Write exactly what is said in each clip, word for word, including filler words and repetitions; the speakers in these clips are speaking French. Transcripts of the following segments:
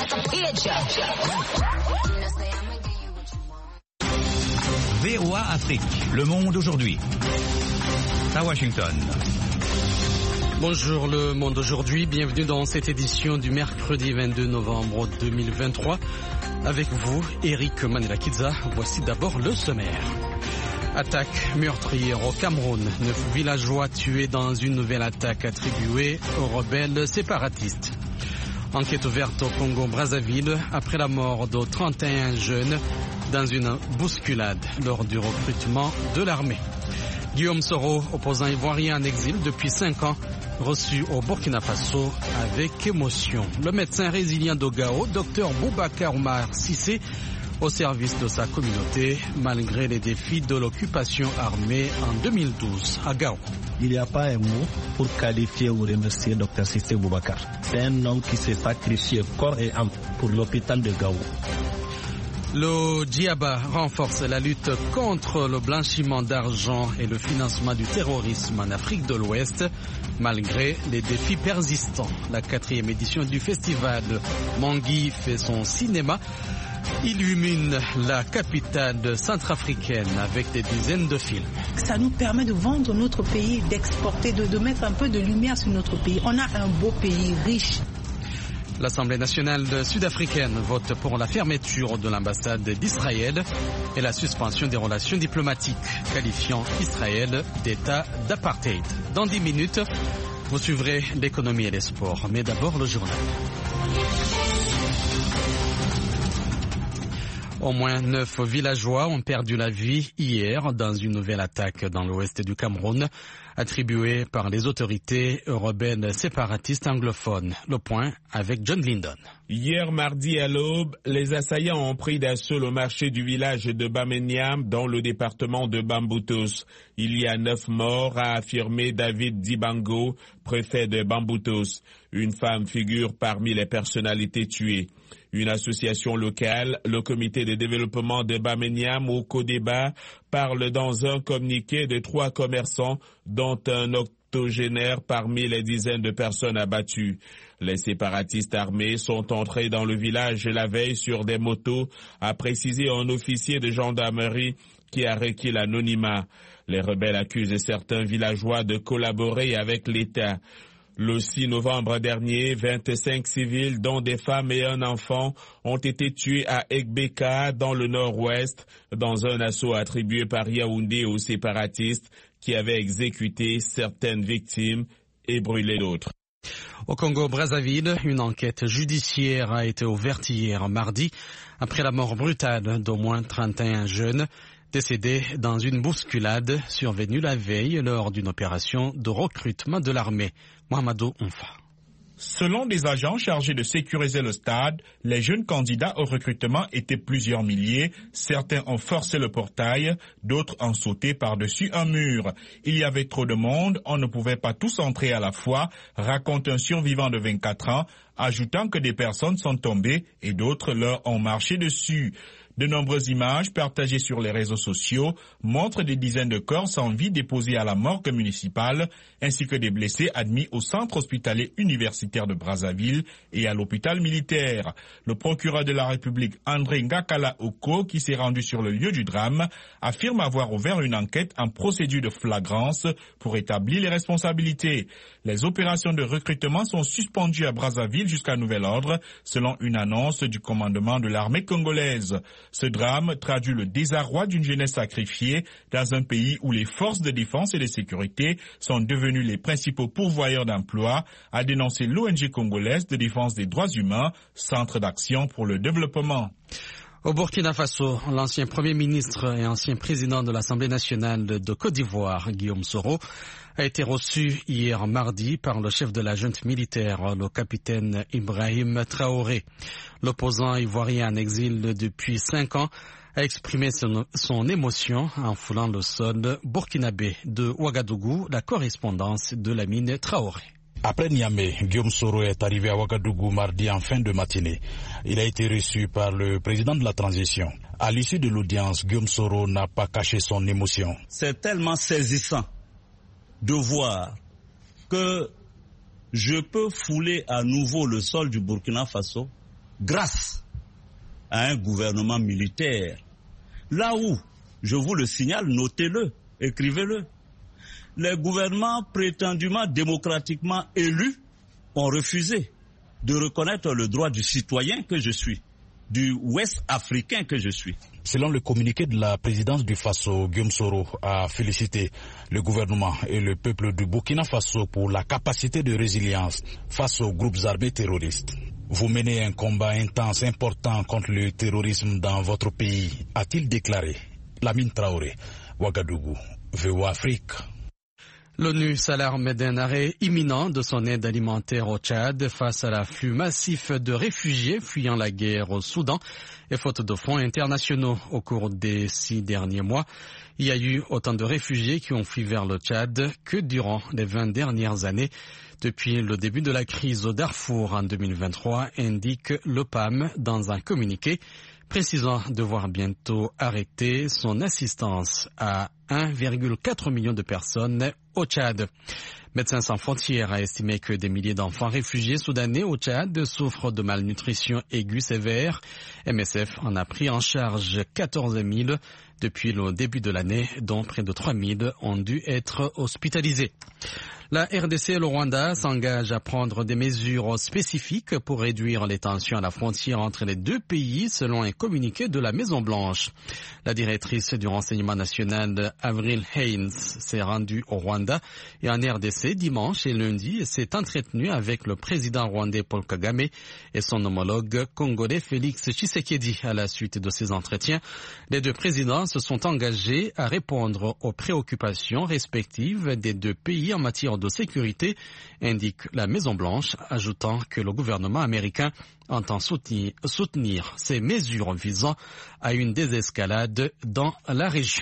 V O A Afrique, le monde aujourd'hui. À Washington. Bonjour le monde aujourd'hui, bienvenue dans cette édition du mercredi vingt-deux novembre deux mille vingt-trois. Avec vous, Eric Manelakidza, voici d'abord le sommaire. Attaque meurtrière au Cameroun, neuf villageois tués dans une nouvelle attaque attribuée aux rebelles séparatistes. Enquête ouverte au Congo-Brazzaville après la mort de trente et un jeunes dans une bousculade lors du recrutement de l'armée. Guillaume Soro, opposant ivoirien en exil depuis cinq ans, reçu au Burkina Faso avec émotion. Le médecin résilient de Gao, docteur Boubacar Oumar Cissé, au service de sa communauté, malgré les défis de l'occupation armée en deux mille douze à Gao. Il n'y a pas un mot pour qualifier ou remercier docteur Cissé Boubacar. C'est un homme qui s'est sacrifié corps et âme pour l'hôpital de Gao. Le Djihaba renforce la lutte contre le blanchiment d'argent et le financement du terrorisme en Afrique de l'Ouest, malgré les défis persistants. La quatrième édition du festival Mangui fait son cinéma. Illumine la capitale centrafricaine avec des dizaines de films. Ça nous permet de vendre notre pays, d'exporter, de, de mettre un peu de lumière sur notre pays. On a un beau pays riche. L'Assemblée nationale sud-africaine vote pour la fermeture de l'ambassade d'Israël et la suspension des relations diplomatiques, qualifiant Israël d'État d'apartheid. Dans dix minutes, vous suivrez l'économie et les sports. Mais d'abord, le journal. Au moins neuf villageois ont perdu la vie hier dans une nouvelle attaque dans l'ouest du Cameroun, attribuée par les autorités rebelles séparatistes anglophones. Le point avec John Lyndon. Hier mardi à l'aube, les assaillants ont pris d'assaut le marché du village de Bameniam dans le département de Bamboutos. Il y a neuf morts, a affirmé David Dibango, préfet de Bamboutos. Une femme figure parmi les personnalités tuées. Une association locale, le comité de développement de Bameniam au Codéba, parle dans un communiqué de trois commerçants, dont un octogénaire parmi les dizaines de personnes abattues. Les séparatistes armés sont entrés dans le village la veille sur des motos, a précisé un officier de gendarmerie qui a requis l'anonymat. Les rebelles accusent certains villageois de collaborer avec l'État. Le six novembre dernier, vingt-cinq civils, dont des femmes et un enfant, ont été tués à Egbeka, dans le nord-ouest, dans un assaut attribué par Yaoundé aux séparatistes qui avaient exécuté certaines victimes et brûlé d'autres. Au Congo-Brazzaville, une enquête judiciaire a été ouverte hier mardi après la mort brutale d'au moins trente et un jeunes décédés dans une bousculade survenue la veille lors d'une opération de recrutement de l'armée. Mohamedou Oumfa. Selon des agents chargés de sécuriser le stade, les jeunes candidats au recrutement étaient plusieurs milliers. Certains ont forcé le portail, d'autres ont sauté par-dessus un mur. Il y avait trop de monde, on ne pouvait pas tous entrer à la fois, raconte un survivant de vingt-quatre ans, ajoutant que des personnes sont tombées et d'autres leur ont marché dessus. De nombreuses images partagées sur les réseaux sociaux montrent des dizaines de corps sans vie déposés à la morgue municipale, ainsi que des blessés admis au centre hospitalier universitaire de Brazzaville et à l'hôpital militaire. Le procureur de la République, André Ngakala Oko, qui s'est rendu sur le lieu du drame, affirme avoir ouvert une enquête en procédure de flagrance pour établir les responsabilités. Les opérations de recrutement sont suspendues à Brazzaville jusqu'à nouvel ordre, selon une annonce du commandement de l'armée congolaise. Ce drame traduit le désarroi d'une jeunesse sacrifiée dans un pays où les forces de défense et de sécurité sont devenues les principaux pourvoyeurs d'emplois, a dénoncé l'O N G congolaise de défense des droits humains, Centre d'action pour le développement. Au Burkina Faso, l'ancien Premier ministre et ancien président de l'Assemblée nationale de Côte d'Ivoire, Guillaume Soro, a été reçu hier mardi par le chef de la junte militaire, le capitaine Ibrahim Traoré. L'opposant ivoirien en exil depuis cinq ans a exprimé son, son émotion en foulant le sol burkinabé de Ouagadougou, la correspondance de Lamine Traoré. Après Niamey, Guillaume Soro est arrivé à Ouagadougou mardi en fin de matinée. Il a été reçu par le président de la transition. À l'issue de l'audience, Guillaume Soro n'a pas caché son émotion. C'est tellement saisissant de voir que je peux fouler à nouveau le sol du Burkina Faso grâce à un gouvernement militaire. Là où, je vous le signale, notez-le, écrivez-le, les gouvernements prétendument démocratiquement élus ont refusé de reconnaître le droit du citoyen que je suis, du Ouest africain que je suis. Selon le communiqué de la présidence du Faso, Guillaume Soro a félicité le gouvernement et le peuple du Burkina Faso pour la capacité de résilience face aux groupes armés terroristes. Vous menez un combat intense, important contre le terrorisme dans votre pays, a-t-il déclaré. Lamine Traoré, Ouagadougou, V O A Afrique. L'ONU s'alarme d'un arrêt imminent de son aide alimentaire au Tchad face à l'afflux massif de réfugiés fuyant la guerre au Soudan et faute de fonds internationaux au cours des six derniers mois. Il y a eu autant de réfugiés qui ont fui vers le Tchad que durant les vingt dernières années. Depuis le début de la crise au Darfour en deux mille vingt-trois, indique le P A M dans un communiqué, précisant devoir bientôt arrêter son assistance à un virgule quatre million de personnes au Tchad. Médecins sans frontières a estimé que des milliers d'enfants réfugiés soudanais au Tchad souffrent de malnutrition aiguë sévère. M S F en a pris en charge quatorze mille depuis le début de l'année, dont près de trois mille ont dû être hospitalisés. La R D C et le Rwanda s'engagent à prendre des mesures spécifiques pour réduire les tensions à la frontière entre les deux pays, selon un communiqué de la Maison-Blanche. La directrice du renseignement national, Avril Haines, s'est rendue au Rwanda et en R D C dimanche et lundi et s'est entretenue avec le président rwandais Paul Kagame et son homologue congolais Félix Tshisekedi. À la suite de ces entretiens, les deux présidents se sont engagés à répondre aux préoccupations respectives des deux pays en matière de sécurité, indique la Maison-Blanche, ajoutant que le gouvernement américain entend soutenir, soutenir ces mesures visant à une désescalade dans la région.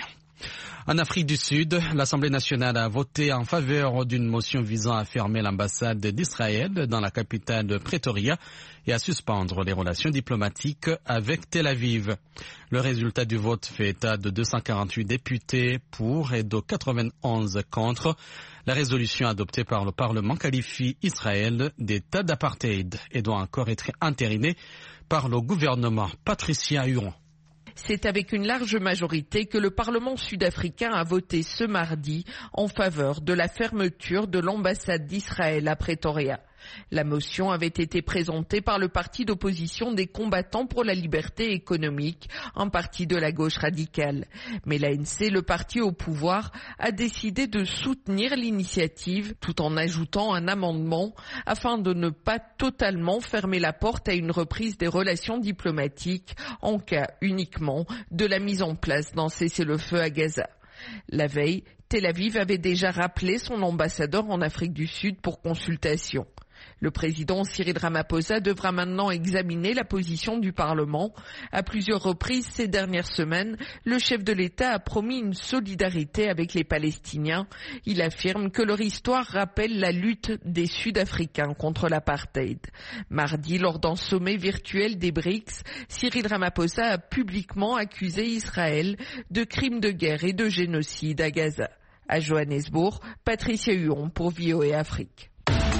En Afrique du Sud, l'Assemblée nationale a voté en faveur d'une motion visant à fermer l'ambassade d'Israël dans la capitale Pretoria et à suspendre les relations diplomatiques avec Tel Aviv. Le résultat du vote fait état de deux cent quarante-huit députés pour et de quatre-vingt-onze contre. La résolution adoptée par le Parlement qualifie Israël d'État d'apartheid et doit encore être entérinée par le gouvernement. Patricia Huron. C'est avec une large majorité que le Parlement sud-africain a voté ce mardi en faveur de la fermeture de l'ambassade d'Israël à Pretoria. La motion avait été présentée par le parti d'opposition des combattants pour la liberté économique, un parti de la gauche radicale. Mais l'A N C, le parti au pouvoir, a décidé de soutenir l'initiative tout en ajoutant un amendement afin de ne pas totalement fermer la porte à une reprise des relations diplomatiques en cas uniquement de la mise en place d'un cessez-le-feu à Gaza. La veille, Tel Aviv avait déjà rappelé son ambassadeur en Afrique du Sud pour consultation. Le président Cyril Ramaphosa devra maintenant examiner la position du Parlement. À plusieurs reprises ces dernières semaines, le chef de l'État a promis une solidarité avec les Palestiniens. Il affirme que leur histoire rappelle la lutte des Sud-Africains contre l'apartheid. Mardi, lors d'un sommet virtuel des B R I C S, Cyril Ramaphosa a publiquement accusé Israël de crimes de guerre et de génocide à Gaza. À Johannesburg, Patricia Huon pour V O A Afrique.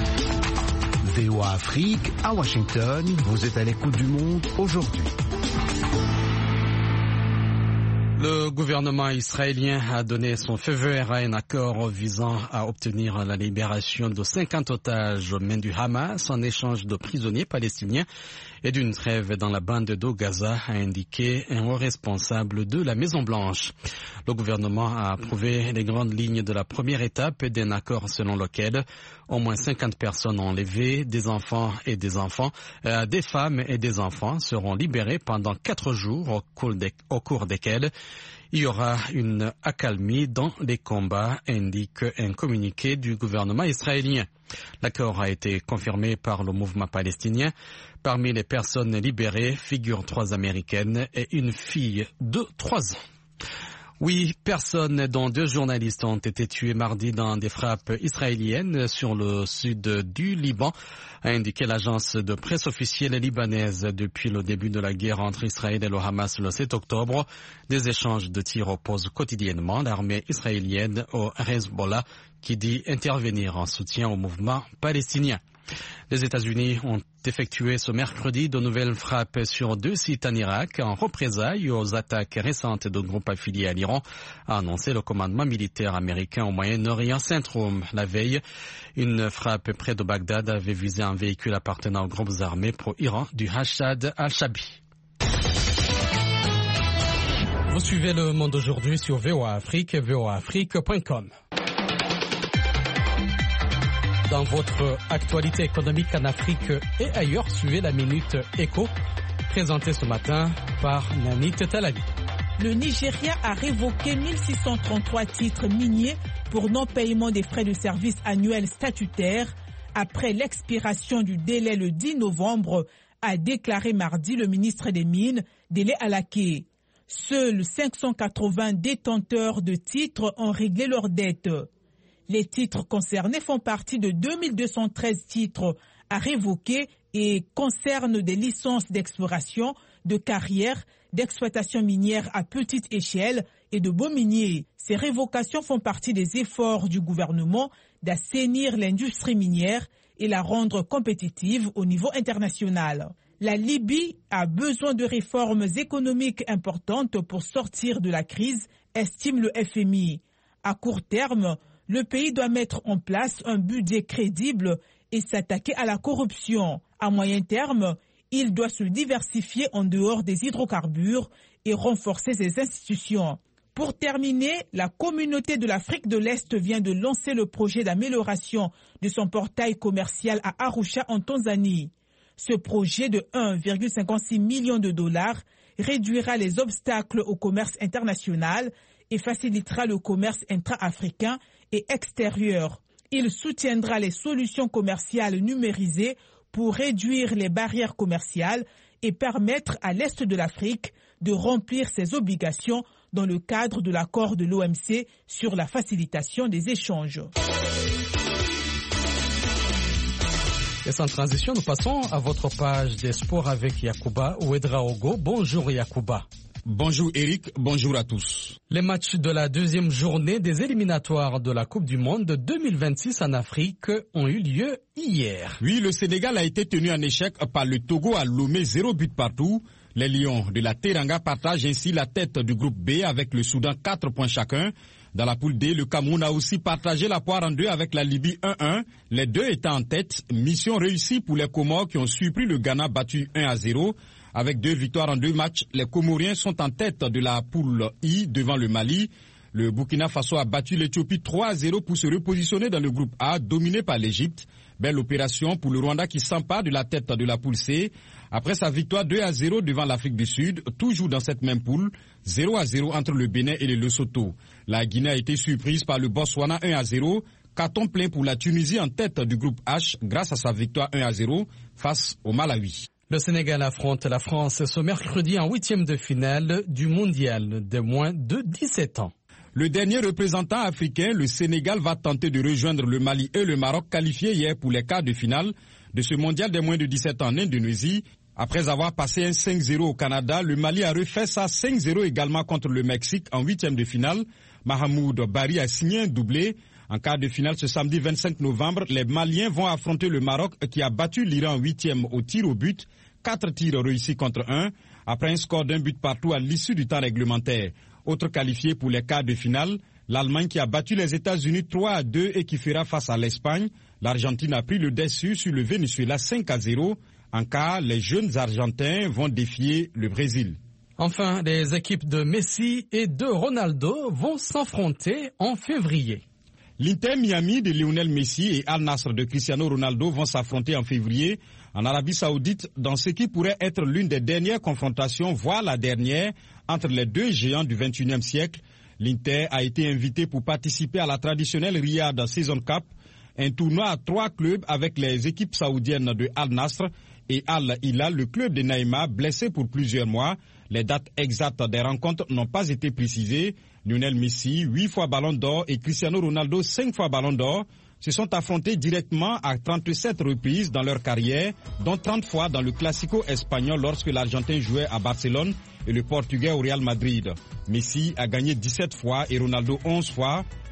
V O A Afrique, à Washington, vous êtes à l'écoute du monde aujourd'hui. Le gouvernement israélien a donné son feu vert à un accord visant à obtenir la libération de cinquante otages aux mains du Hamas en échange de prisonniers palestiniens et d'une trêve dans la bande de Gaza, a indiqué un haut responsable de la Maison-Blanche. Le gouvernement a approuvé les grandes lignes de la première étape d'un accord selon lequel au moins cinquante personnes enlevées, des enfants et des enfants, euh, des femmes et des enfants seront libérés pendant quatre jours au cours, des, au cours desquels il y aura une accalmie dans les combats, indique un communiqué du gouvernement israélien. L'accord a été confirmé par le mouvement palestinien. Parmi les personnes libérées figurent trois Américaines et une fille de trois ans. Huit personnes, dont deux journalistes, ont été tuées mardi dans des frappes israéliennes sur le sud du Liban, a indiqué l'agence de presse officielle libanaise. Depuis le début de la guerre entre Israël et le Hamas le sept octobre, des échanges de tirs opposent quotidiennement l'armée israélienne au Hezbollah, qui dit intervenir en soutien au mouvement palestinien. Les États-Unis ont effectué ce mercredi de nouvelles frappes sur deux sites en Irak en représailles aux attaques récentes de groupes affiliés à l'Iran, a annoncé le commandement militaire américain au Moyen-Orient Centrum. La veille, une frappe près de Bagdad avait visé un véhicule appartenant aux groupes armés pro-Iran du Hashad al-Shabi. Vous suivez Le Monde aujourd'hui sur V O A Afrique, v o a afrique point com. Dans votre actualité économique en Afrique et ailleurs, suivez la Minute Éco, présentée ce matin par Nanit Talabi. Le Nigeria a révoqué mille six cent trente-trois titres miniers pour non-paiement des frais de service annuels statutaires après l'expiration du délai le dix novembre, a déclaré mardi le ministre des Mines, Dele Alake. Seuls cinq cent quatre-vingts détenteurs de titres ont réglé leurs dettes. Les titres concernés font partie de deux mille deux cent treize titres à révoquer et concernent des licences d'exploration, de carrière, d'exploitation minière à petite échelle et de baux miniers. Ces révocations font partie des efforts du gouvernement d'assainir l'industrie minière et la rendre compétitive au niveau international. La Libye a besoin de réformes économiques importantes pour sortir de la crise, estime le F M I. À court terme, le pays doit mettre en place un budget crédible et s'attaquer à la corruption. À moyen terme, il doit se diversifier en dehors des hydrocarbures et renforcer ses institutions. Pour terminer, la communauté de l'Afrique de l'Est vient de lancer le projet d'amélioration de son portail commercial à Arusha en Tanzanie. Ce projet de un virgule cinquante-six million de dollars réduira les obstacles au commerce international et facilitera le commerce intra-africain et extérieur. Il soutiendra les solutions commerciales numérisées pour réduire les barrières commerciales et permettre à l'Est de l'Afrique de remplir ses obligations dans le cadre de l'accord de l'O M C sur la facilitation des échanges. Et sans transition, nous passons à votre page des sports avec Yacouba Ouedraogo. Bonjour Yacouba. Bonjour Eric, bonjour à tous. Les matchs de la deuxième journée des éliminatoires de la Coupe du Monde deux mille vingt-six en Afrique ont eu lieu hier. Oui, le Sénégal a été tenu en échec par le Togo à Lomé, zéro but partout. Les Lions de la Teranga partagent ainsi la tête du groupe B avec le Soudan, quatre points chacun. Dans la poule D, le Cameroun a aussi partagé la poire en deux avec la Libye un un. Les deux étant en tête, mission réussie pour les Comores qui ont surpris le Ghana battu un à zéro. Avec deux victoires en deux matchs, les Comoriens sont en tête de la poule I devant le Mali. Le Burkina Faso a battu l'Éthiopie trois à zéro pour se repositionner dans le groupe A, dominé par l'Égypte. Belle opération pour le Rwanda qui s'empare de la tête de la poule C. Après sa victoire deux à zéro devant l'Afrique du Sud, toujours dans cette même poule, zéro à zéro entre le Bénin et le Lesotho. La Guinée a été surprise par le Botswana un à zéro. Carton plein pour la Tunisie en tête du groupe H grâce à sa victoire un à zéro face au Malawi. Le Sénégal affronte la France ce mercredi en huitième de finale du mondial des moins de dix-sept ans. Le dernier représentant africain, le Sénégal, va tenter de rejoindre le Mali et le Maroc qualifiés hier pour les quarts de finale de ce mondial des moins de dix-sept ans en Indonésie. Après avoir passé un cinq zéro au Canada, le Mali a refait ça cinq zéro également contre le Mexique en huitième de finale. Mahamoud Bari a signé un doublé. En quart de finale ce samedi vingt-cinq novembre, les Maliens vont affronter le Maroc qui a battu l'Iran en huitième au tir au but. Quatre tirs réussis contre un, après un score d'un but partout à l'issue du temps réglementaire. Autre qualifié pour les quarts de finale, l'Allemagne qui a battu les États-Unis trois à deux et qui fera face à l'Espagne. L'Argentine a pris le dessus sur le Venezuela cinq à zéro. En quart, les jeunes Argentins vont défier le Brésil. Enfin, les équipes de Messi et de Ronaldo vont s'affronter en février. L'Inter Miami de Lionel Messi et Al Nassr de Cristiano Ronaldo vont s'affronter en février en Arabie Saoudite dans ce qui pourrait être l'une des dernières confrontations, voire la dernière, entre les deux géants du vingt et unième siècle. L'Inter a été invité pour participer à la traditionnelle Riyad Season Cup, un tournoi à trois clubs avec les équipes saoudiennes de Al Nassr et Al Hilal, le club de Neymar, blessé pour plusieurs mois. Les dates exactes des rencontres n'ont pas été précisées. Lionel Messi, huit fois Ballon d'Or, et Cristiano Ronaldo, cinq fois Ballon d'Or, se sont affrontés directement à trente-sept reprises dans leur carrière, dont trente fois dans le Classico espagnol lorsque l'Argentin jouait à Barcelone et le Portugais au Real Madrid. Messi a gagné dix-sept fois et Ronaldo onze fois.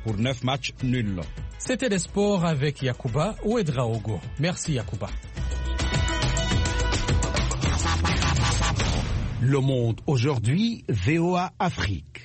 pour neuf matchs nuls. C'était les sports avec Yacouba Ouedraogo. Merci Yacouba. Le Monde aujourd'hui, V O A Afrique.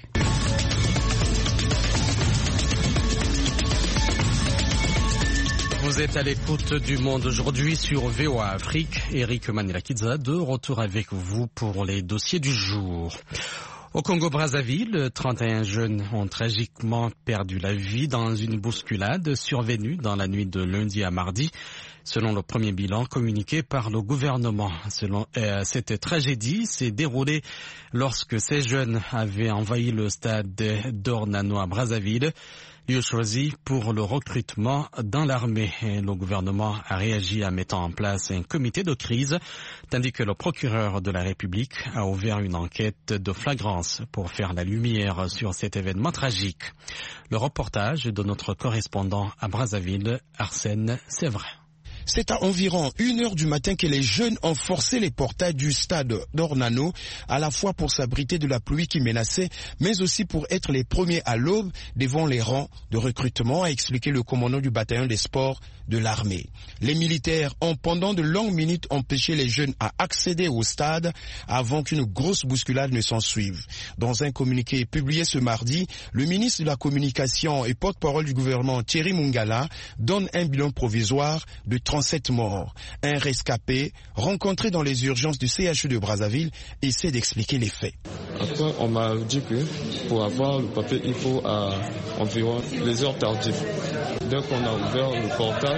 Vous êtes à l'écoute du Monde aujourd'hui sur V O A Afrique. Eric Manila-Kidza de retour avec vous pour les dossiers du jour. Au Congo-Brazzaville, trente et un jeunes ont tragiquement perdu la vie dans une bousculade survenue dans la nuit de lundi à mardi, selon le premier bilan communiqué par le gouvernement. Selon, euh, cette tragédie s'est déroulée lorsque ces jeunes avaient envahi le stade d'Ornano à Brazzaville, lieu choisi pour le recrutement dans l'armée. Le gouvernement a réagi en mettant en place un comité de crise, tandis que le procureur de la République a ouvert une enquête de flagrance pour faire la lumière sur cet événement tragique. Le reportage de notre correspondant à Brazzaville, Arsène Séverin. C'est à environ une heure du matin que les jeunes ont forcé les portails du stade d'Ornano, à la fois pour s'abriter de la pluie qui menaçait, mais aussi pour être les premiers à l'aube devant les rangs de recrutement, a expliqué le commandant du bataillon des sports de l'armée. Les militaires ont pendant de longues minutes empêché les jeunes à accéder au stade avant qu'une grosse bousculade ne s'en suive. Dans un communiqué publié ce mardi, le ministre de la Communication et porte-parole du gouvernement Thierry Mungala donne un bilan provisoire de trente-sept morts. Un rescapé rencontré dans les urgences du C H U de Brazzaville essaie d'expliquer les faits. Après, on m'a dit que pour avoir le papier, il faut à environ les heures tardives. Dès qu'on a ouvert le portail,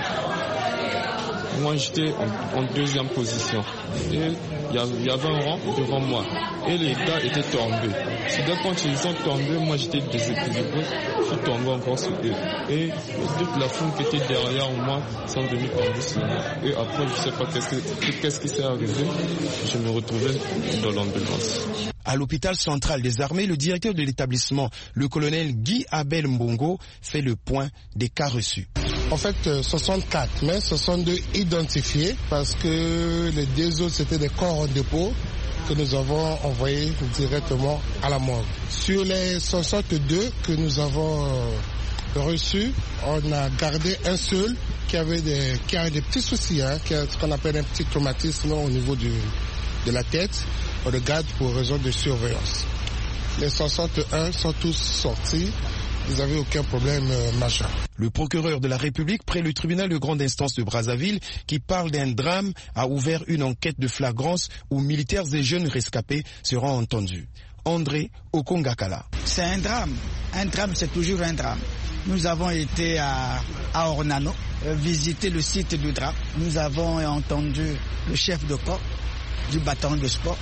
moi j'étais en, en deuxième position. Et il y, y avait un rang devant moi. Et les gars étaient tombés. C'est dès quand ils sont tombés, moi j'étais déséquilibré. Je suis tombé encore sur eux. Et toute la foule qui était derrière moi sont venus tomber sur moi. Et après, je ne sais pas qu'est-ce, que, qu'est-ce qui s'est arrivé. Je me retrouvais dans l'ambulance. À l'hôpital central des armées, le directeur de l'établissement, le colonel Guy Abel Mbongo, fait le point des cas reçus. En fait, soixante-quatre, mais ce sont deux identifiés parce que les deux autres, c'était des corps en dépôt que nous avons envoyés directement à la morgue. Sur les soixante-deux que nous avons reçus, on a gardé un seul qui avait des, qui a des petits soucis, hein, qui a ce qu'on appelle un petit traumatisme au niveau du, de la tête. On le garde pour raison de surveillance. Les soixante-et un sont tous sortis. Ils n'avaient aucun problème euh, majeur. Le procureur de la République près le tribunal de grande instance de Brazzaville, qui parle d'un drame, a ouvert une enquête de flagrance où militaires et jeunes rescapés seront entendus. André Okongakala. C'est un drame. Un drame, c'est toujours un drame. Nous avons été à, à Ornano, euh, visiter le site du drame. Nous avons entendu le chef de corps du bataillon de sport.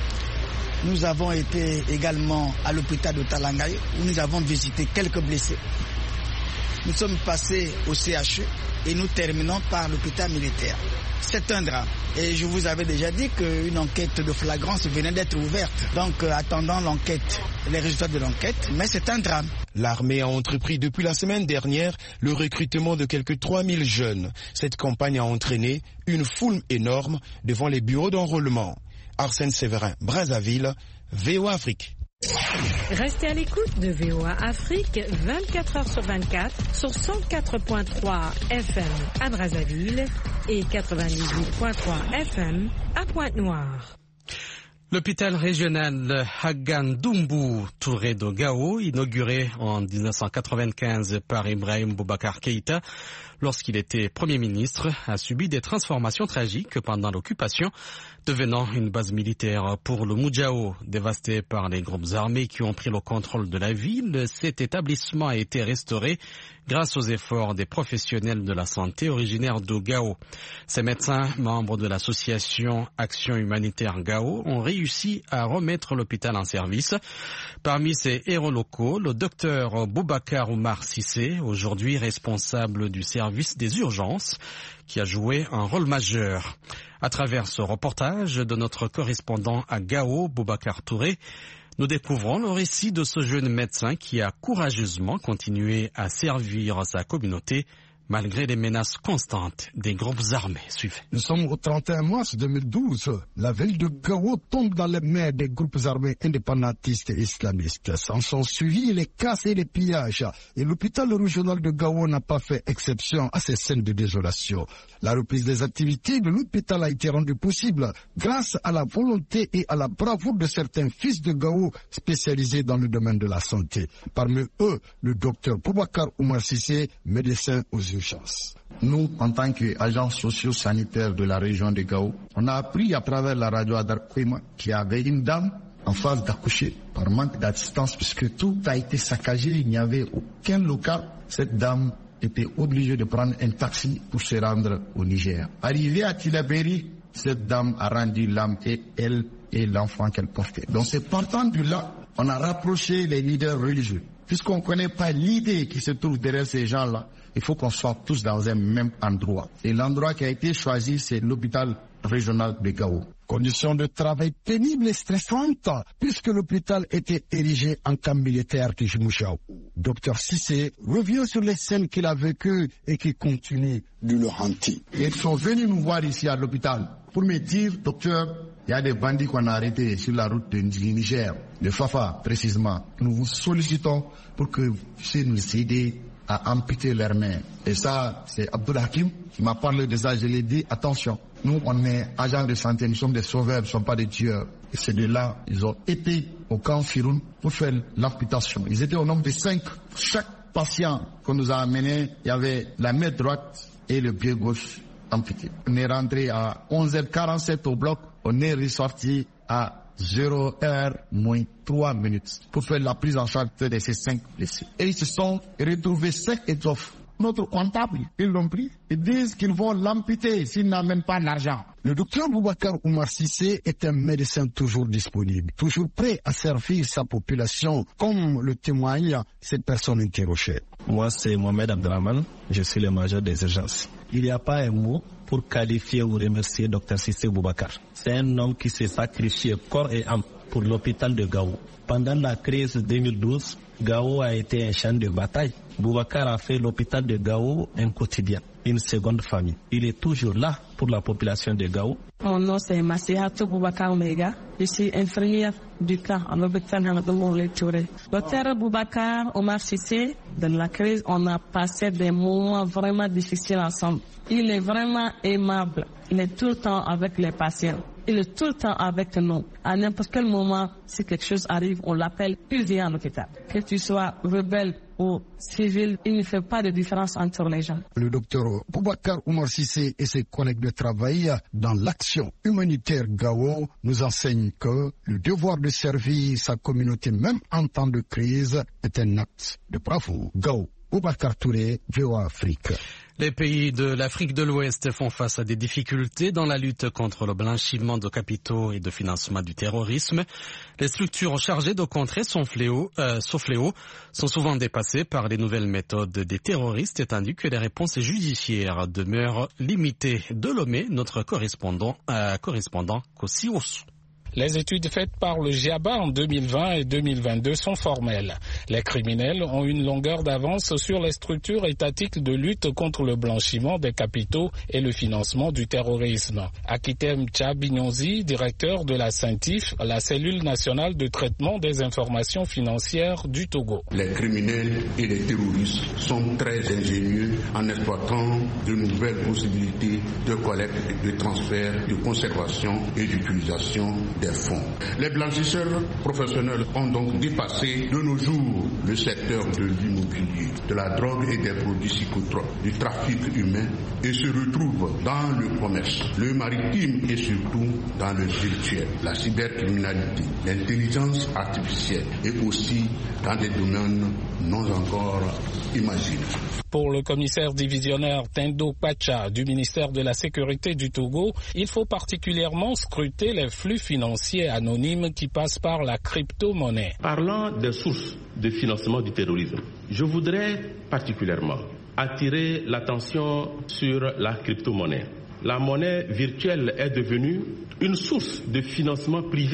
Nous avons été également à l'hôpital de Talangaye où nous avons visité quelques blessés. Nous sommes passés au C H U et nous terminons par l'hôpital militaire. C'est un drame. Et je vous avais déjà dit qu'une enquête de flagrance venait d'être ouverte. Donc euh, attendant l'enquête, les résultats de l'enquête, mais c'est un drame. L'armée a entrepris depuis la semaine dernière le recrutement de quelques trois mille jeunes. Cette campagne a entraîné une foule énorme devant les bureaux d'enrôlement. Arsène Séverin, Brazzaville, V O A Afrique. Restez à l'écoute de V O A Afrique vingt-quatre heures sur vingt-quatre sur cent quatre virgule trois F M à Brazzaville et quatre-vingt-dix-huit virgule trois F M à Pointe-Noire. L'hôpital régional Hagandumbu Touré de Gao, inauguré en dix-neuf cent quatre-vingt-quinze par Ibrahim Boubacar Keïta lorsqu'il était Premier ministre, a subi des transformations tragiques pendant l'occupation, devenant une base militaire pour le Moudjao. Dévasté par les groupes armés qui ont pris le contrôle de la ville, cet établissement a été restauré grâce aux efforts des professionnels de la santé originaires de Gao. Ces médecins, membres de l'association Action Humanitaire Gao, ont réussi à remettre l'hôpital en service. Parmi ces héros locaux, le docteur Boubacar Oumar Sissé, aujourd'hui responsable du service des urgences, qui a joué un rôle majeur. À travers ce reportage de notre correspondant à Gao, Boubacar Touré, nous découvrons le récit de ce jeune médecin qui a courageusement continué à servir sa communauté malgré les menaces constantes des groupes armés. Suivez. Nous sommes au trente et un mars deux mille douze. La ville de Gao tombe dans les mains des groupes armés indépendantistes et islamistes. S'en sont suivis les casses et les pillages. Et l'hôpital régional de Gao n'a pas fait exception à ces scènes de désolation. La reprise des activités de l'hôpital a été rendue possible grâce à la volonté et à la bravoure de certains fils de Gao spécialisés dans le domaine de la santé. Parmi eux, le docteur Boubacar Oumar Sissé, médecin aux urgences. Nous, en tant qu'agents socio-sanitaires de la région de Gao, on a appris à travers la radio Adarkoima qu'il y avait une dame en phase d'accoucher par manque d'assistance puisque tout a été saccagé, il n'y avait aucun local. Cette dame était obligée de prendre un taxi pour se rendre au Niger. Arrivée à Tilaberi, cette dame a rendu l'âme et elle et l'enfant qu'elle portait. Donc c'est partant de là, on a rapproché les leaders religieux. Puisqu'on ne connaît pas l'idée qui se trouve derrière ces gens-là, il faut qu'on soit tous dans un même endroit. Et l'endroit qui a été choisi, c'est l'hôpital régional de Gao. Conditions de travail pénibles et stressantes, puisque l'hôpital était érigé en camp militaire de Jimouchao. Docteur Sissé revient sur les scènes qu'il a vécues et qui continuent de le hanter. Ils sont venus nous voir ici à l'hôpital pour me dire, docteur, il y a des bandits qu'on a arrêtés sur la route de Niger, de Fafa précisément. Nous vous sollicitons pour que vous puissiez nous aider à amputer leurs mains. Et ça, c'est Abdul Hakim qui m'a parlé de ça. Je l'ai dit, attention, nous on est agents de santé, nous sommes des sauveurs, nous ne sommes pas des tueurs. Et c'est de là, ils ont été au camp Firoun pour faire l'amputation. Ils étaient au nombre de cinq. Chaque patient qu'on nous a amené, il y avait la main droite et le pied gauche amputé. On est rentré à onze heures quarante-sept au bloc, on est ressorti à zéro heure moins trois minutes pour faire la prise en charge de ces cinq blessés. Et ils se sont retrouvés cinq étoffes. Notre comptable, ils l'ont pris. Ils disent qu'ils vont l'amputer s'ils n'amènent pas l'argent. Le docteur Boubacar Oumar Sissé est un médecin toujours disponible, toujours prêt à servir sa population, comme le témoigne cette personne interrogée. Moi, c'est Mohamed Abdraman, je suis le major des urgences. Il n'y a pas un mot pour qualifier ou remercier docteur Sissé Boubacar. C'est un homme qui s'est sacrifié corps et âme pour l'hôpital de Gao. Pendant la crise deux mille douze, Gao a été un champ de bataille. Boubacar a fait l'hôpital de Gao un quotidien, une seconde famille. Il est toujours là pour la population de Gao. Mon nom c'est Massihatou Boubacar Omega. Je suis infirmière du camp à l'hôpital de Moulé-Touré. Docteur Boubacar Oumar Sissé, dans la crise, on a passé des moments vraiment difficiles ensemble. Il est vraiment aimable. Il est tout le temps avec les patients. Il est tout le temps avec nous. À n'importe quel moment, si quelque chose arrive, on l'appelle, il vient à l'hôpital. Que tu sois rebelle ou civil, il ne fait pas de différence entre les gens. Le docteur Boubacar Oumar Sissé et ses collègues de travail dans l'action humanitaire Gao nous enseignent que le devoir de servir sa communauté, même en temps de crise, est un acte de bravoure. Gao, Boubacar Touré, V O A Afrique. Les pays de l'Afrique de l'Ouest font face à des difficultés dans la lutte contre le blanchiment de capitaux et de financement du terrorisme. Les structures chargées de contrer son fléau, euh, ce fléau sont souvent dépassées par les nouvelles méthodes des terroristes, tandis que les réponses judiciaires demeurent limitées. De Lomé, notre correspondant, euh, correspondant Kossi-Ossou. Les études faites par le G I A B A en deux mille vingt et deux mille vingt-deux sont formelles. Les criminels ont une longueur d'avance sur les structures étatiques de lutte contre le blanchiment des capitaux et le financement du terrorisme. Akitem Tchabignonzi, directeur de la CENTIF, la cellule nationale de traitement des informations financières du Togo. Les criminels et les terroristes sont très ingénieux en exploitant de nouvelles possibilités de collecte, de transfert, de conservation et d'utilisation des fonds. Les blanchisseurs professionnels ont donc dépassé de nos jours le secteur de l'immobilier, de la drogue et des produits psychotropes, du trafic humain et se retrouvent dans le commerce, le maritime et surtout dans le virtuel, la cybercriminalité, l'intelligence artificielle et aussi dans des domaines non encore imaginés. Pour le commissaire divisionnaire Tendo Pacha du ministère de la Sécurité du Togo, il faut particulièrement scruter les flux financiers anonymes qui passent par la crypto-monnaie. Parlant des sources de financement du terrorisme, je voudrais particulièrement attirer l'attention sur la crypto-monnaie. La monnaie virtuelle est devenue une source de financement privé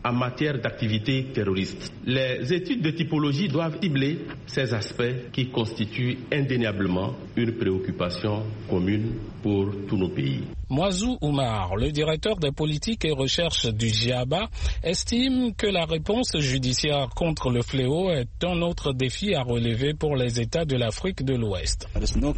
en matière d'activité terroriste. Les études de typologie doivent cibler ces aspects qui constituent indéniablement une préoccupation commune pour tous nos pays. Moazou Oumar, le directeur des politiques et recherches du G I A B A, estime que la réponse judiciaire contre le fléau est un autre défi à relever pour les États de l'Afrique de l'Ouest.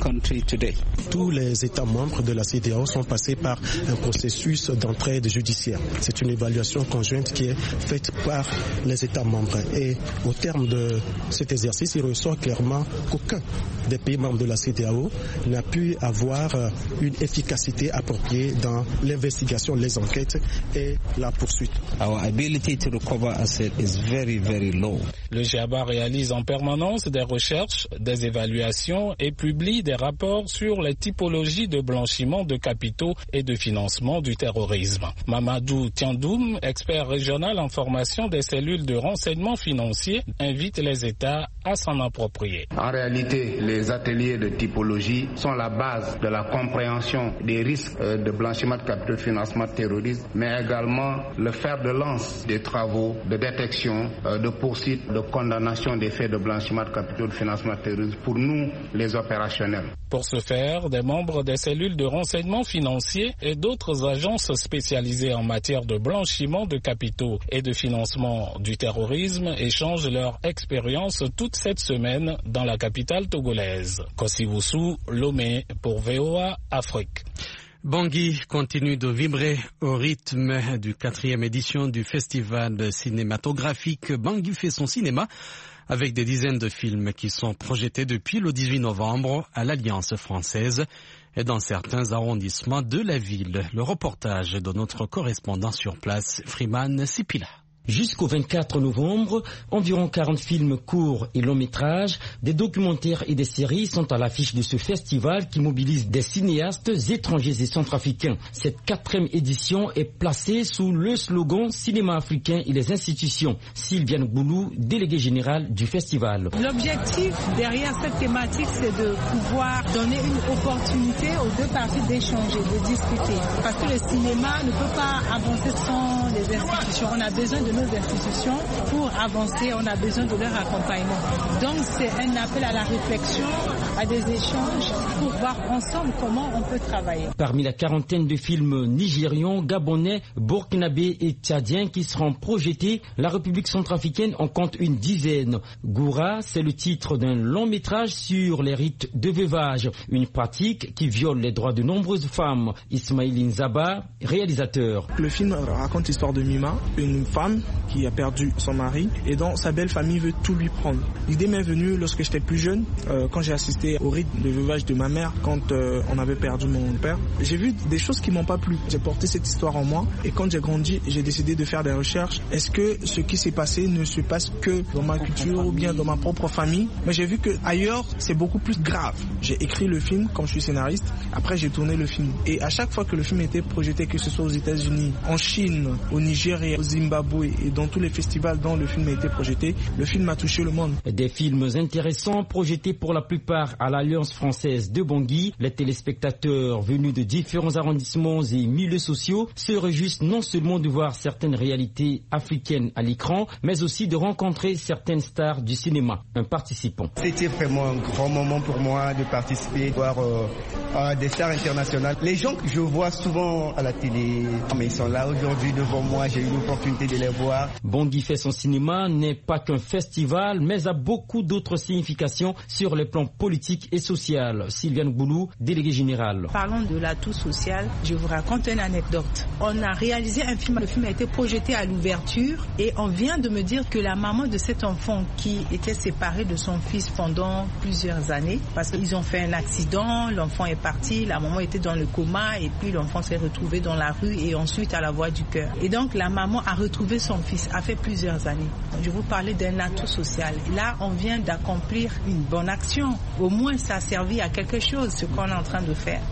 Tous les États membres de la C E D E A O sont passés par un processus d'entraide judiciaire. C'est une évaluation conjointe qui est faite par les États membres. Et au terme de cet exercice, il ressort clairement qu'aucun des pays membres de la C E D E A O n'a pu avoir une efficacité appropriée dans l'investigation, les enquêtes et la poursuite. Our ability to recover assets is very, very low. Le G I A B A réalise en permanence des recherches, des évaluations et publie des rapports sur les typologies de blanchiment de capitaux et de financement du terrorisme. Mamadou Tiandoum, expert régional en formation des cellules de renseignement financier, invite les États à s'en approprier. En réalité, les ateliers de typologie sont la base de la compréhension des risques de blanchiment de capitaux et de financement terroriste, mais également le fer de lance des travaux de détection, de poursuite, de condamnation des faits de blanchiment de capitaux et de financement terroriste pour nous, les opérationnels. Pour ce faire, des membres des cellules de renseignement financier et d'autres agences spécialisées en matière de blanchiment de capitaux et de financement du terrorisme échangent leur expérience toute cette semaine dans la capitale togolaise. Kossi-Wusu, Lomé pour V O A Afrique. Bangui continue de vibrer au rythme du quatrième édition du festival cinématographique Bangui fait son cinéma, avec des dizaines de films qui sont projetés depuis le dix-huit novembre à l'Alliance française et dans certains arrondissements de la ville. Le reportage de notre correspondant sur place, Freeman Sipila. Jusqu'au vingt-quatre novembre, environ quarante films courts et longs métrages, des documentaires et des séries sont à l'affiche de ce festival qui mobilise des cinéastes étrangers et centrafricains. Cette quatrième édition est placée sous le slogan Cinéma africain et les institutions. Sylviane Goulou, déléguée générale du festival. L'objectif derrière cette thématique, c'est de pouvoir donner une opportunité aux deux parties d'échanger, de discuter. Parce que le cinéma ne peut pas avancer sans les institutions. On a besoin de nos institutions pour avancer, on a besoin de leur accompagnement. Donc c'est un appel à la réflexion, à des échanges pour voir ensemble comment on peut travailler. Parmi la quarantaine de films nigérians, gabonais, burkinabés et tchadiens qui seront projetés, la République centrafricaine en compte une dizaine. Goura, c'est le titre d'un long métrage sur les rites de veuvage, une pratique qui viole les droits de nombreuses femmes. Ismaïl Nzaba, réalisateur. Le film raconte l'histoire de Mima, une femme qui a perdu son mari et dont sa belle famille veut tout lui prendre. L'idée m'est venue lorsque j'étais plus jeune, euh, quand j'ai assisté au rite de veuvage de ma mère, quand euh, on avait perdu mon père. J'ai vu des choses qui m'ont pas plu. J'ai porté cette histoire en moi et quand j'ai grandi, j'ai décidé de faire des recherches. Est-ce que ce qui s'est passé ne se passe que dans ma culture ou bien dans ma propre famille? Mais j'ai vu que ailleurs, c'est beaucoup plus grave. J'ai écrit le film comme je suis scénariste. Après, j'ai tourné le film. Et à chaque fois que le film était projeté, que ce soit aux États-Unis, en Chine, au Nigeria, au Zimbabwe et dans tous les festivals dont le film a été projeté, le film a touché le monde. Des films intéressants projetés pour la plupart à l'Alliance française de Bangui. Les téléspectateurs venus de différents arrondissements et milieux sociaux se réjouissent non seulement de voir certaines réalités africaines à l'écran, mais aussi de rencontrer certaines stars du cinéma. Un participant. C'était vraiment un grand moment pour moi de participer, de voir euh, euh, des stars internationales. Les gens que je vois souvent à la télé, mais ils sont là aujourd'hui devant moi, j'ai eu l'opportunité de les voir. Bangui fait son cinéma n'est pas qu'un festival, mais a beaucoup d'autres significations sur les plans politiques et social. Sylviane Goulou, déléguée générale. Parlons de l'atout social. Je vous raconte une anecdote. On a réalisé un film, le film a été projeté à l'ouverture et on vient de me dire que la maman de cet enfant qui était séparée de son fils pendant plusieurs années, parce qu'ils ont fait un accident, l'enfant est parti, la maman était dans le coma et puis l'enfant s'est retrouvé dans la rue et ensuite à la voie du cœur. Et donc la maman a retrouvé son fils, a fait plusieurs années. Je vous parlais d'un atout social. Là, on vient d'accomplir une bonne action. Au moins, ça a servi à quelque chose, ce qu'on est en train de faire. Et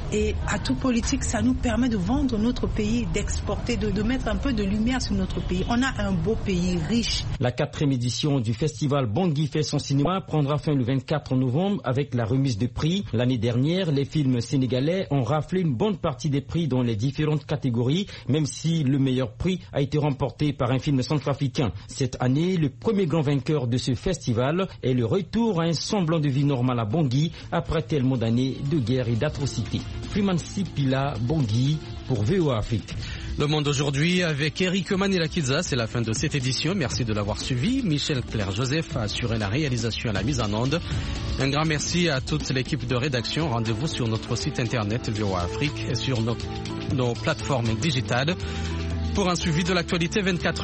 atout politique, ça nous permet de vendre notre pays, d'exporter, de, de mettre un peu de lumière sur notre pays. On a un beau pays riche. La quatrième édition du festival Bangui fait son cinéma prendra fin le vingt-quatre novembre avec la remise de prix. L'année dernière, les films sénégalais ont raflé une bonne partie des prix dans les différentes catégories, même si le meilleur prix a été remporté par un film centrafricain. Cette année, le premier grand vainqueur de ce festival est le retour à un semblant de vie normale à Bangui après tellement d'années de guerre et d'atrocités. Freeman Sipila, Bangui, pour V O A Afrique. Le Monde aujourd'hui avec Eric Manilakidza, c'est la fin de cette édition. Merci de l'avoir suivi. Michel Claire-Joseph a assuré la réalisation et la mise en onde. Un grand merci à toute l'équipe de rédaction. Rendez-vous sur notre site internet V O A Afrique et sur nos, nos plateformes digitales pour un suivi de l'actualité vingt-quatre heures.